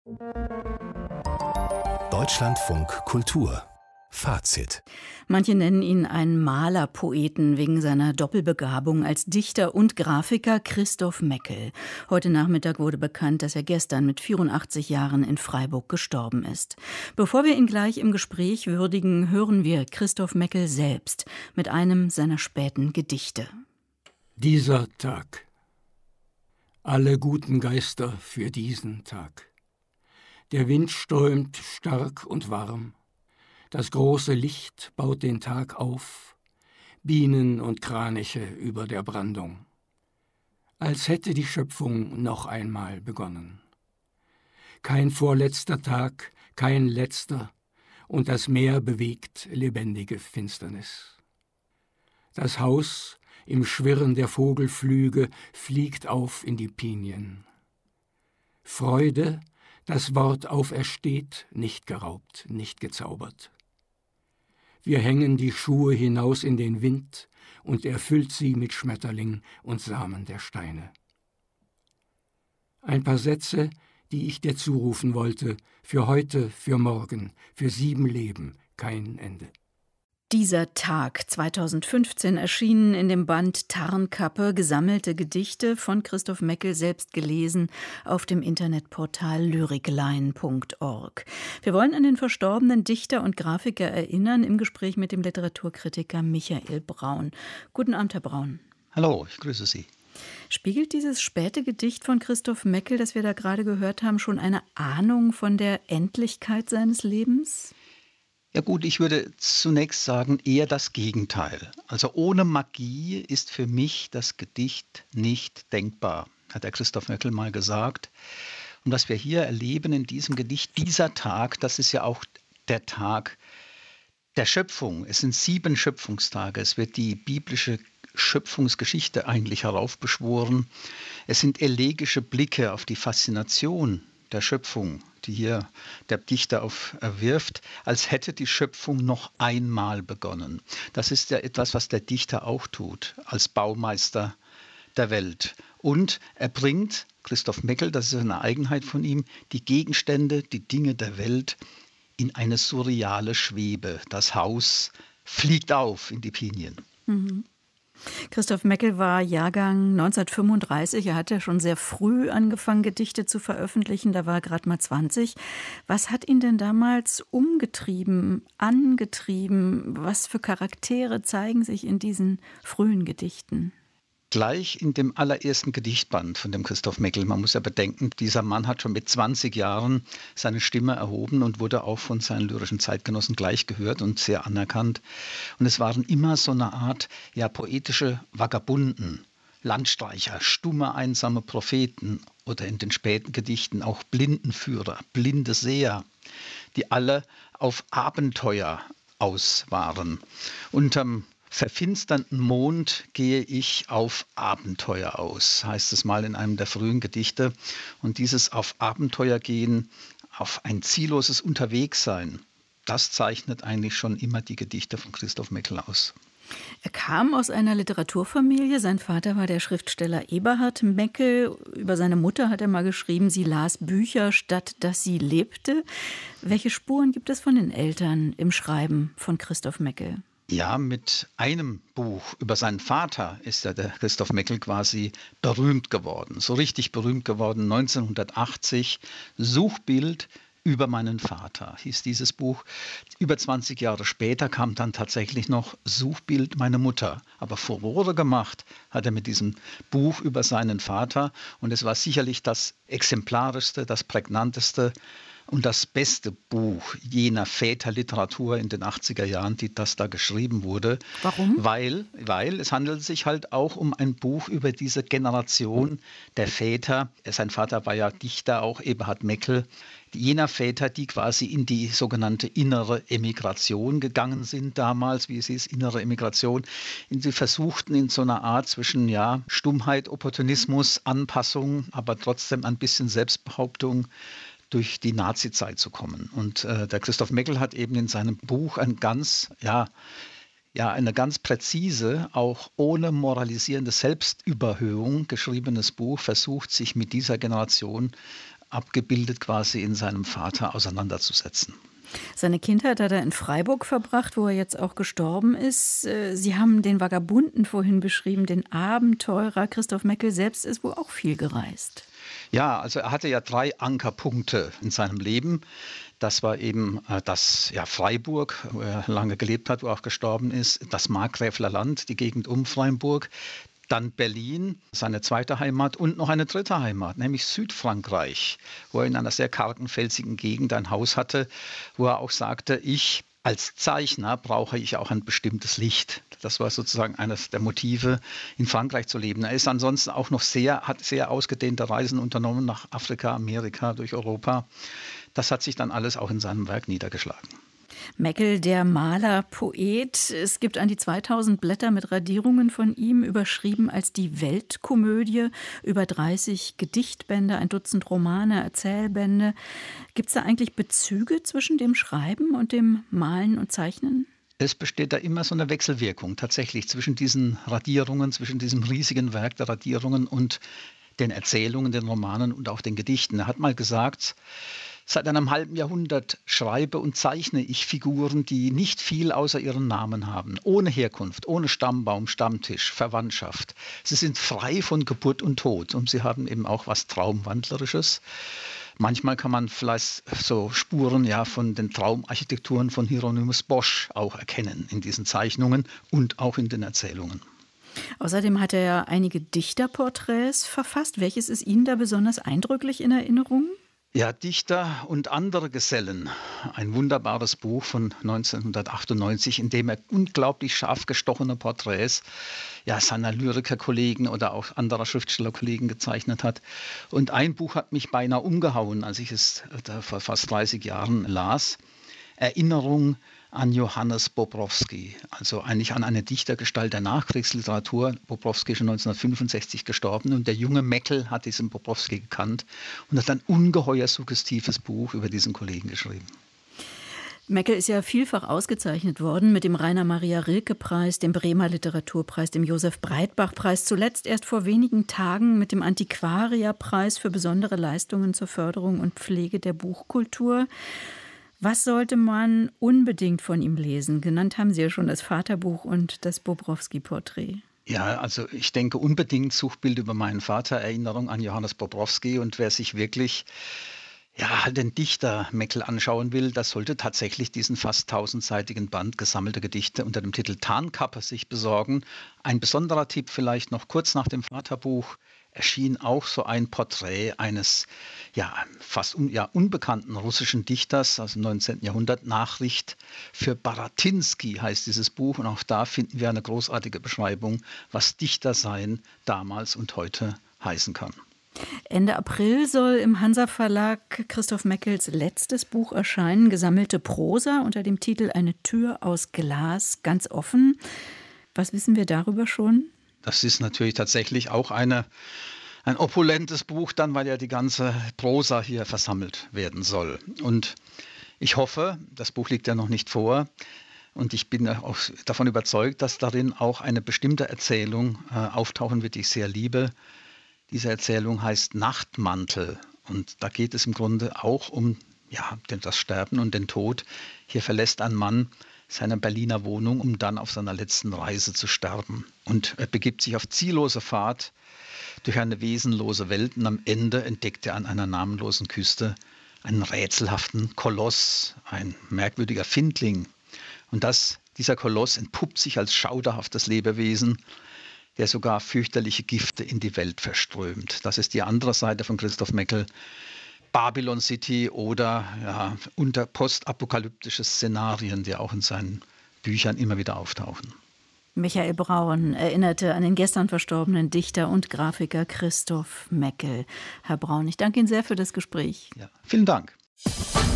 Deutschlandfunk Kultur Fazit. Manche nennen ihn einen Malerpoeten wegen seiner Doppelbegabung als Dichter und Grafiker, Christoph Meckel. Heute Nachmittag wurde bekannt, dass er gestern mit 84 Jahren in Freiburg gestorben ist. Bevor wir ihn gleich im Gespräch würdigen, hören wir Christoph Meckel selbst mit einem seiner späten Gedichte. Dieser Tag. Alle guten Geister für diesen Tag. Der Wind strömt stark und warm. Das große Licht baut den Tag auf, Bienen und Kraniche über der Brandung. Als hätte die Schöpfung noch einmal begonnen. Kein vorletzter Tag, kein letzter, und das Meer bewegt lebendige Finsternis. Das Haus im Schwirren der Vogelflüge fliegt auf in die Pinien. Freude, das Wort aufersteht, nicht geraubt, nicht gezaubert. Wir hängen die Schuhe hinaus in den Wind und er füllt sie mit Schmetterling und Samen der Steine. Ein paar Sätze, die ich dir zurufen wollte, für heute, für morgen, für 7 Leben, kein Ende. Dieser Tag 2015 erschienen in dem Band Tarnkappe gesammelte Gedichte von Christoph Meckel, selbst gelesen, auf dem Internetportal lyriklein.org. Wir wollen an den verstorbenen Dichter und Grafiker erinnern im Gespräch mit dem Literaturkritiker Michael Braun. Guten Abend, Herr Braun. Hallo, ich grüße Sie. Spiegelt dieses späte Gedicht von Christoph Meckel, das wir da gerade gehört haben, schon eine Ahnung von der Endlichkeit seines Lebens? Ja gut, ich würde zunächst sagen, eher das Gegenteil. Also ohne Magie ist für mich das Gedicht nicht denkbar, hat der Christoph Meckel mal gesagt. Und was wir hier erleben in diesem Gedicht, dieser Tag, das ist ja auch der Tag der Schöpfung. Es sind 7 Schöpfungstage. Es wird die biblische Schöpfungsgeschichte eigentlich heraufbeschworen. Es sind elegische Blicke auf die Faszination der Schöpfung, die hier der Dichter wirft, als hätte die Schöpfung noch einmal begonnen. Das ist ja etwas, was der Dichter auch tut, als Baumeister der Welt. Und er bringt, Christoph Meckel, das ist eine Eigenheit von ihm, die Gegenstände, die Dinge der Welt in eine surreale Schwebe. Das Haus fliegt auf in die Pinien. Mhm. Christoph Meckel war Jahrgang 1935. Er hat ja schon sehr früh angefangen, Gedichte zu veröffentlichen. Da war er gerade mal 20. Was hat ihn denn damals umgetrieben, angetrieben? Was für Charaktere zeigen sich in diesen frühen Gedichten? Gleich in dem allerersten Gedichtband von dem Christoph Meckel. Man muss ja bedenken, dieser Mann hat schon mit 20 Jahren seine Stimme erhoben und wurde auch von seinen lyrischen Zeitgenossen gleich gehört und sehr anerkannt. Und es waren immer so eine Art poetische Vagabunden, Landstreicher, stumme, einsame Propheten oder in den späten Gedichten auch Blindenführer, blinde Seher, die alle auf Abenteuer aus waren. Unterm verfinsternden Mond gehe ich auf Abenteuer aus, heißt es mal in einem der frühen Gedichte. Und dieses auf Abenteuer gehen, auf ein zielloses Unterwegssein, das zeichnet eigentlich schon immer die Gedichte von Christoph Meckel aus. Er kam aus einer Literaturfamilie. Sein Vater war der Schriftsteller Eberhard Meckel. Über seine Mutter hat er mal geschrieben, sie las Bücher, statt dass sie lebte. Welche Spuren gibt es von den Eltern im Schreiben von Christoph Meckel? Ja, mit einem Buch über seinen Vater ist ja der Christoph Meckel quasi berühmt geworden. So richtig berühmt geworden 1980. Suchbild über meinen Vater hieß dieses Buch. Über 20 Jahre später kam dann tatsächlich noch Suchbild meine Mutter. Aber Furore gemacht hat er mit diesem Buch über seinen Vater. Und es war sicherlich das exemplarischste, das prägnanteste und das beste Buch jener Väterliteratur in den 80er Jahren, das da geschrieben wurde. Warum? Weil es handelt sich halt auch um ein Buch über diese Generation der Väter. Sein Vater war ja Dichter, auch Eberhard Meckel. Jener Väter, die quasi in die sogenannte innere Emigration gegangen sind damals, wie es hieß, innere Emigration. Sie versuchten in so einer Art zwischen Stummheit, Opportunismus, Anpassung, aber trotzdem ein bisschen Selbstbehauptung durch die Nazizeit zu kommen. Und der Christoph Meckel hat eben in seinem Buch eine ganz präzise, auch ohne moralisierende Selbstüberhöhung geschriebenes Buch versucht, sich mit dieser Generation abgebildet quasi in seinem Vater auseinanderzusetzen. Seine Kindheit hat er in Freiburg verbracht, wo er jetzt auch gestorben ist. Sie haben den Vagabunden vorhin beschrieben, den Abenteurer. Christoph Meckel selbst ist wohl auch viel gereist. Ja, also er hatte ja 3 Ankerpunkte in seinem Leben. Das war eben das Freiburg, wo er lange gelebt hat, wo er auch gestorben ist, das Markgräfler Land, die Gegend um Freiburg, dann Berlin, seine zweite Heimat, und noch eine dritte Heimat, nämlich Südfrankreich, wo er in einer sehr kargen, felsigen Gegend ein Haus hatte, wo er auch sagte, als Zeichner brauche ich auch ein bestimmtes Licht. Das war sozusagen eines der Motive, in Frankreich zu leben. Er ist ansonsten auch noch hat sehr ausgedehnte Reisen unternommen nach Afrika, Amerika, durch Europa. Das hat sich dann alles auch in seinem Werk niedergeschlagen. Meckel, der Maler, Poet. Es gibt an die 2000 Blätter mit Radierungen von ihm, überschrieben als die Weltkomödie, über 30 Gedichtbände, ein Dutzend Romane, Erzählbände. Gibt es da eigentlich Bezüge zwischen dem Schreiben und dem Malen und Zeichnen? Es besteht da immer so eine Wechselwirkung tatsächlich zwischen diesen Radierungen, zwischen diesem riesigen Werk der Radierungen und den Erzählungen, den Romanen und auch den Gedichten. Er hat mal gesagt, seit einem halben Jahrhundert schreibe und zeichne ich Figuren, die nicht viel außer ihren Namen haben, ohne Herkunft, ohne Stammbaum, Stammtisch, Verwandtschaft. Sie sind frei von Geburt und Tod und sie haben eben auch was Traumwandlerisches. Manchmal kann man vielleicht so Spuren von den Traumarchitekturen von Hieronymus Bosch auch erkennen in diesen Zeichnungen und auch in den Erzählungen. Außerdem hat er ja einige Dichterporträts verfasst. Welches ist Ihnen da besonders eindrücklich in Erinnerung? Ja, Dichter und andere Gesellen. Ein wunderbares Buch von 1998, in dem er unglaublich scharf gestochene Porträts seiner Lyrikerkollegen oder auch anderer Schriftstellerkollegen gezeichnet hat. Und ein Buch hat mich beinahe umgehauen, als ich es vor fast 30 Jahren las. Erinnerung an Johannes Bobrowski, also eigentlich an eine Dichtergestalt der Nachkriegsliteratur. Bobrowski ist schon 1965 gestorben und der junge Meckel hat diesen Bobrowski gekannt und hat ein ungeheuer suggestives Buch über diesen Kollegen geschrieben. Meckel ist ja vielfach ausgezeichnet worden mit dem Rainer-Maria-Rilke-Preis, dem Bremer Literaturpreis, dem Josef-Breitbach-Preis, zuletzt erst vor wenigen Tagen mit dem Antiquaria-Preis für besondere Leistungen zur Förderung und Pflege der Buchkultur. Was sollte man unbedingt von ihm lesen? Genannt haben Sie ja schon das Vaterbuch und das Bobrowski-Porträt. Ja, also ich denke unbedingt Suchbild über meinen Vater, Erinnerung an Johannes Bobrowski. Und wer sich wirklich den Dichter Meckel anschauen will, das sollte tatsächlich diesen fast 1000-seitigen Band gesammelte Gedichte unter dem Titel Tarnkappe sich besorgen. Ein besonderer Tipp vielleicht noch: kurz nach dem Vaterbuch erschien auch so ein Porträt eines fast unbekannten russischen Dichters aus dem 19. Jahrhundert. Nachricht für Baratinsky heißt dieses Buch, und auch da finden wir eine großartige Beschreibung, was Dichtersein damals und heute heißen kann. Ende April soll im Hansa-Verlag Christoph Meckels letztes Buch erscheinen, gesammelte Prosa unter dem Titel Eine Tür aus Glas, ganz offen. Was wissen wir darüber schon? Das ist natürlich tatsächlich auch ein opulentes Buch, dann, weil ja die ganze Prosa hier versammelt werden soll. Und ich hoffe, das Buch liegt ja noch nicht vor, und ich bin auch davon überzeugt, dass darin auch eine bestimmte Erzählung auftauchen wird, die ich sehr liebe. Diese Erzählung heißt Nachtmantel, und da geht es im Grunde auch um das Sterben und den Tod. Hier verlässt ein Mann seine Berliner Wohnung, um dann auf seiner letzten Reise zu sterben. Und er begibt sich auf ziellose Fahrt durch eine wesenlose Welt, und am Ende entdeckt er an einer namenlosen Küste einen rätselhaften Koloss, ein merkwürdiger Findling. Und dieser Koloss entpuppt sich als schauderhaftes Lebewesen, der sogar fürchterliche Gifte in die Welt verströmt. Das ist die andere Seite von Christoph Meckel. Babylon City oder unter postapokalyptische Szenarien, die auch in seinen Büchern immer wieder auftauchen. Michael Braun erinnerte an den gestern verstorbenen Dichter und Grafiker Christoph Meckel. Herr Braun, ich danke Ihnen sehr für das Gespräch. Ja, vielen Dank.